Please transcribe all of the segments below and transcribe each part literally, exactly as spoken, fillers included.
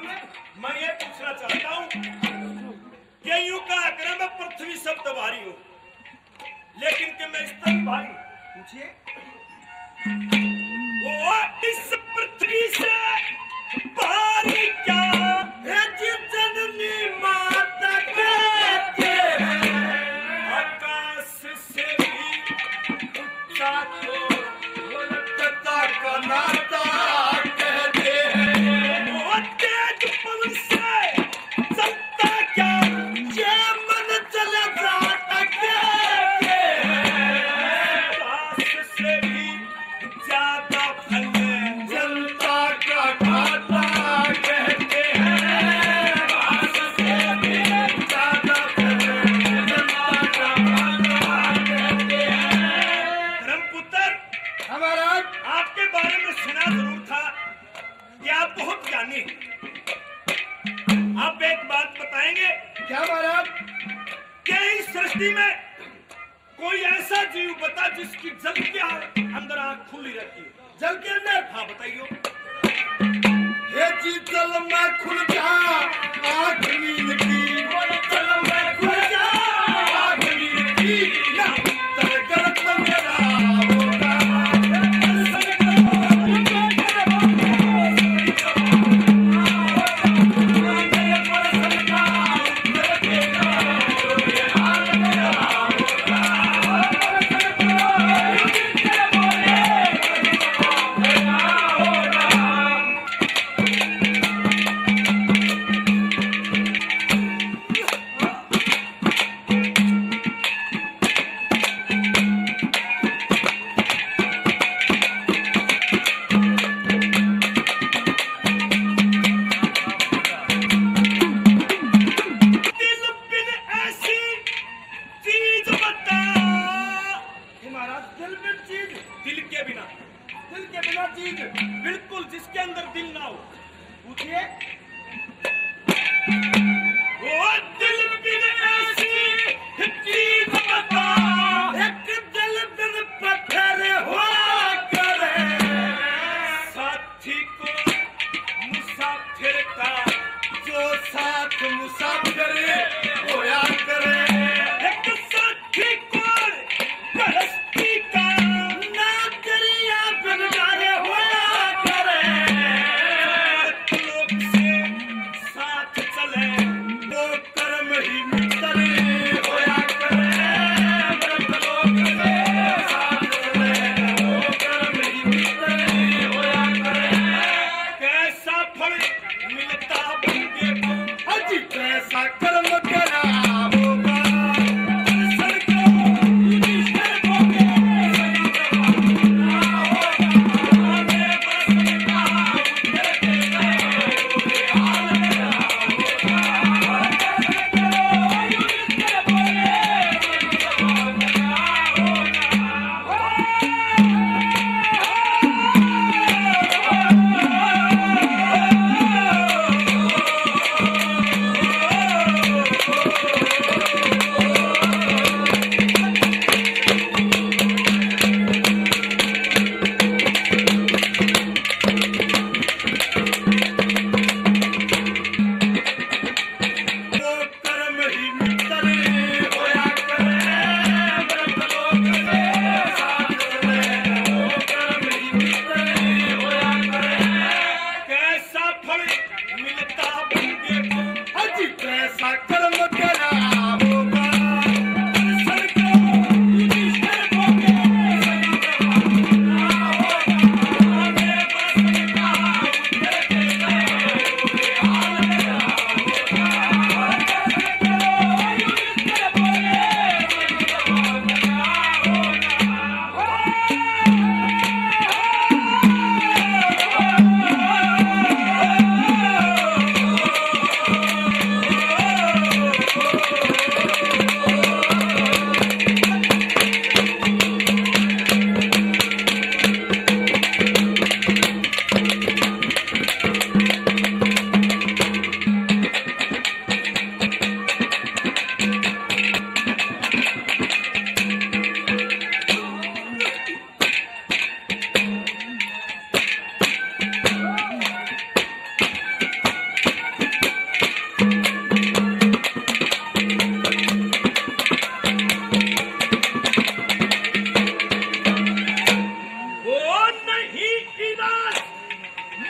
मैं ये पूछना चाहता हूँ कि यूं कहा करें मैं पृथ्वी शब्द भारी हूँ, लेकिन कि मैं इस तरह भारी हूँ। पूछिए। वो इस पृथ्वी से भारी क्या है जननी माता कहते हैं, आकाश से भी ऊंचा तो पिता का नाता कहते हैं। वो तेज पवन से चलता क्या ये मन चला जाता कहते हैं, आकाश से भी ज्यादा फल जनता का खाता कहते हैं, आकाश से भी ज्यादा फल जनता का खाता कहते हैं। धर्मपुत्र, हमारा आपके बारे में सुना जरूर था कि आप बहुत ज्ञानी। आप एक बात बताएंगे क्या महाराज? क्या इस सृष्टि में कोई ऐसा जीव बता जिसकी जल के अंदर आंख खुली रहती है? जल के अंदर? हाँ बताइयो। हे जी जल में खुल जा आँख नींद की, जल में खुल जा आँख नींद की, ना तरगत मेरा होगा। बिल्कुल जिसके अंदर दिल ना हो। पूछिए। वो दिल बिन ऐसी चीज बता, एक दिल बिन पत्थर हुआ करे, साथी को मुसाफिर का जो साथ मुसाफिर होया करे। एक साथी को परस्ती का ना दरिया बिन डाले होया करे, लोग से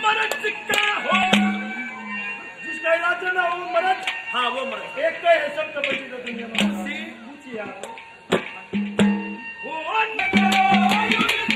मर्द का हो, जिसका इलाज ना हो मर्द। हाँ वो मर्द। एक तो है सब तो बची तो दुनिया में सी पूछिए आप वो न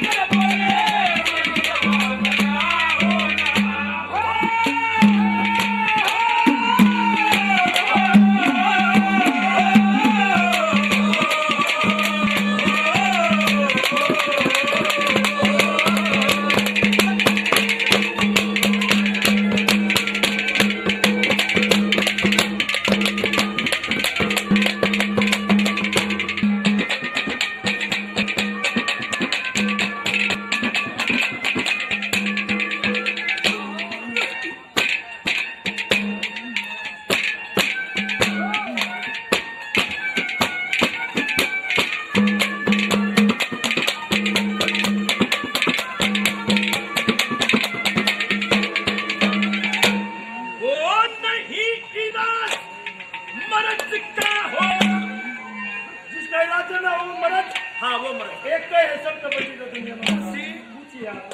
हाँ वो मर्द। एक तो है सब तो बची तो दुनिया में सी पूछिए आप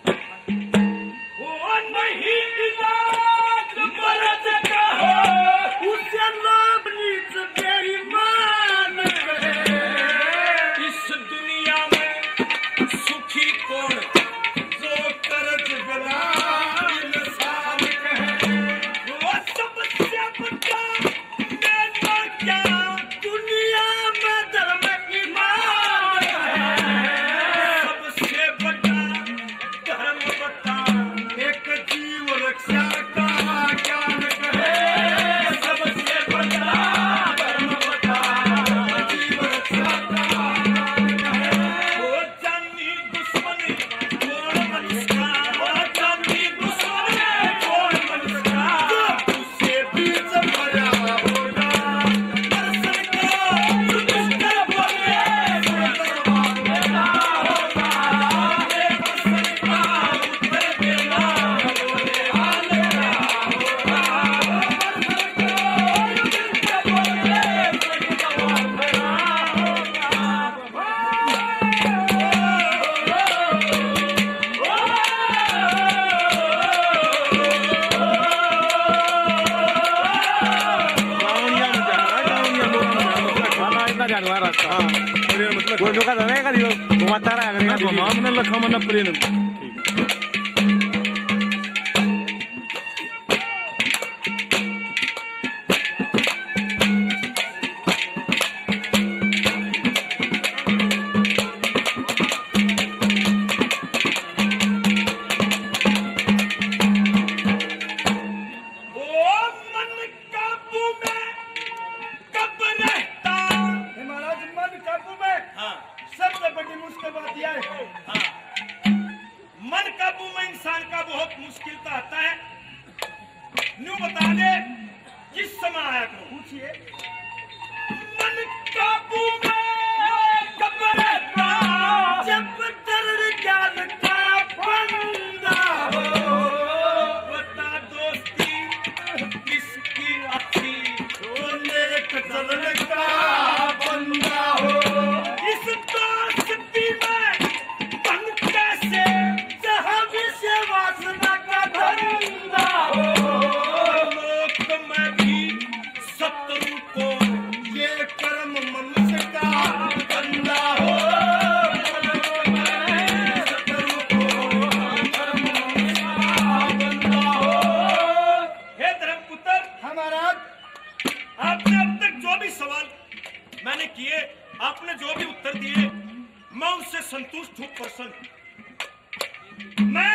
वो नहीं इलाज मर्द का हो, उसे नाम नीच तेरी मान करे। इस दुनिया में सुखी कौन जो करज गला इंसान कहे। वो सबसे बड़ा मेरा क्या दुनिया में धर्म ईमान है। सबसे बड़ा धर्म बता एक जीव रक्षा का ज्ञान कहे। सबसे बड़ा धर्म बता जीव रक्षा का ज्ञान कहे। वो जानी दुश्मन कौन मनुष्य, वो जानी दुश्मन कौन मनुष्य, उसे बीच भरा होगा दर्शन को दुष्कर बोले दरबार देना होगा, दर्शन का उत्तर देना बोले हाल देना होगा, दर्शन को दुष्कर बोले दरबार देना कोई लोग का दिवस घुमाता रहा मामने लखा मन प्रेम वो मन काबू में कब रहता। हे महाराज मन काबू में हाँ सबसे बड़ी मुश्किल बात यह है। हाँ मन काबू में इंसान का बहुत मुश्किल तो आता है। न्यू बता दे किस समय आया करो। पूछिए मन काबू में कब रहता, जब दर्द ज्ञान का बंदा हो। बता दोस्ती किसकी अच्छी, तो नेक चलन का बंदा हो। इस दोस्ती में बन कैसे, जहाँ विषय वासना का धंधा हो। लोक में भी शत्रु को ये कर्म मनुष्य का बंदा हो। शत्रु को कर्म मनुष्य का बंदा हो। हे धर्मपुत्र, हमारा आपने अब तक जो भी सवाल मैंने किए, आपने जो भी उत्तर दिए, मैं उससे संतुष्ट हूं, प्रसन्न। मैं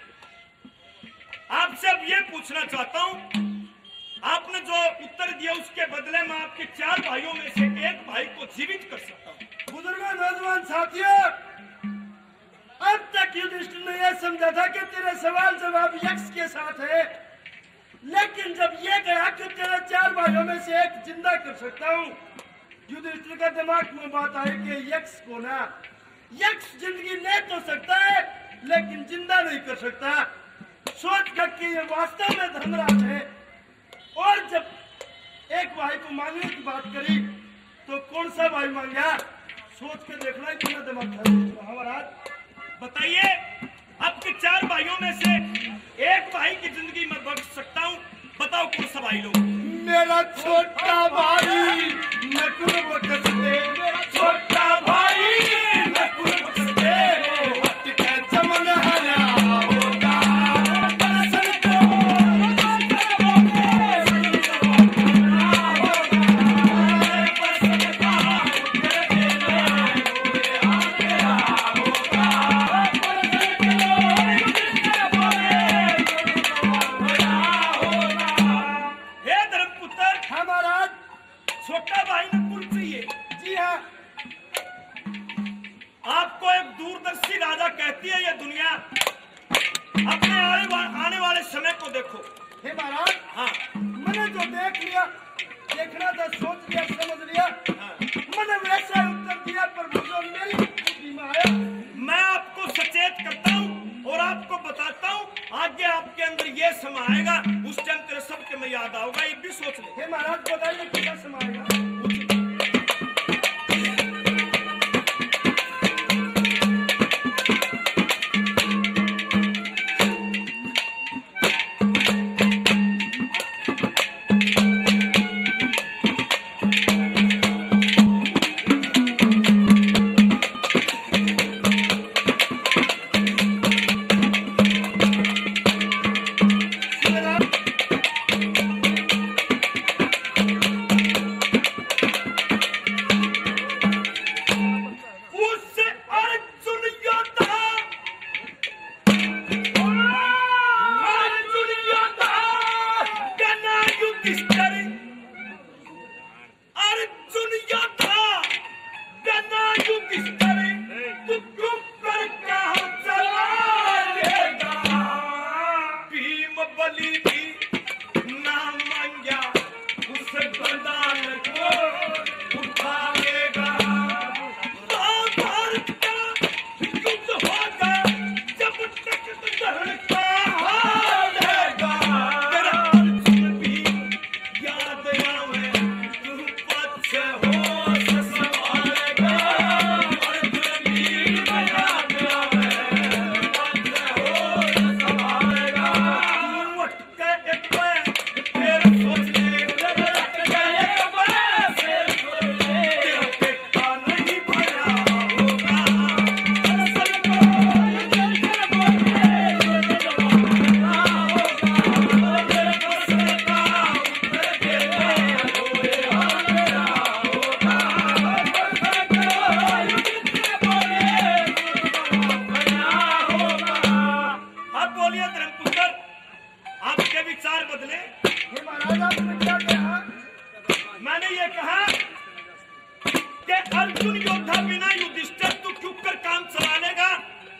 आपसे अब ये पूछना चाहता हूं, आपने जो उत्तर दिया उसके बदले में आपके चार भाइयों में से एक भाई को जीवित कर सकता हूं। बुजुर्गों, नौजवान साथियों, अब तक युधिष्ठिर ने यह समझा था कि तेरे सवाल जवाब यक्ष के साथ है, लेकिन जब ये कहा कि तेरे चार भाइयों में से एक जिंदा कर सकता हूँ, युधिष्ठिर का दिमाग में बात आई कि यक्ष को ना, यक्ष जिंदगी ले तो सकता है लेकिन जिंदा नहीं कर सकता। सोच कर के ये वास्तव में धर्मराज है। और जब एक भाई को मांगने की बात करी तो कौन सा भाई मांगा, सोच के देखना कि मैं दिमाग खराब। बताइए, आपके चार भाइयों में से एक भाई की जिंदगी में बख्श सकता हूँ, बताओ कौन सा भाई लो? मेरा छोटा भाई नकुल बकते, मेरा छोटा भाई नकुल बकते, अटके चमन हरा होगा दर्शन को, छोटा भाई नकुल चाहिए। जी हाँ, आपको एक दूरदर्शी राजा कहती है ये दुनिया। अपने आने, वा, आने वाले समय को देखो। हे महाराज, हाँ मैंने जो देख लिया, देखना था, सोच लिया, समझ लिया, हाँ। मैंने वैसा उत्तर दिया, पर मुझे मेरी बुद्धि में आया। मैं आपको सचेत करता हूँ और आपको बताता हूँ, आगे आपके अंदर ये समाएगा, उस टाइम तेरे सबके में याद आओगा, ये भी सोच ले। हे महाराज, बताइए क्या समाएगा? अर्जुन योद्धा बिना युधिष्ठिर तू क्यों कर काम चला लेगा?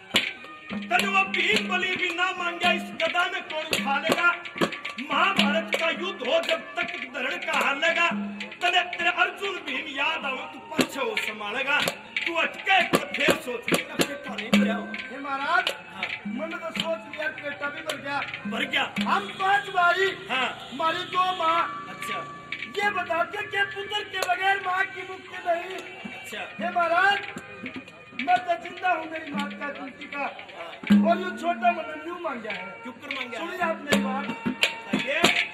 तने वो भीम बलि भी ना मांगा, इस गदा में कौन उठा लेगा? महाभारत का युद्ध हो जब तक धरण का हालेगा, तने तेरे अर्जुन भीम याद आओ, तू पीछे हो संभालेगा। तू अटके तो फिर सोच ले अपने कहानी पर आओ। हे महाराज, मन तो सोच लिया, पेटा भी भर गया। भर गया? हम पांच भाई, हाँ, हमारी दो माँ। अच्छा, ये बताते कि पुत्र के बगैर माँ की मुक्ति नहीं। अच्छा, हे महाराज, मैं तो जिंदा हूँ, मेरी माँ का तुलसी का, और ये छोटा मन न्यू मांगा है। क्यों कर मांगा? सुनिए आप मेरी बात। ये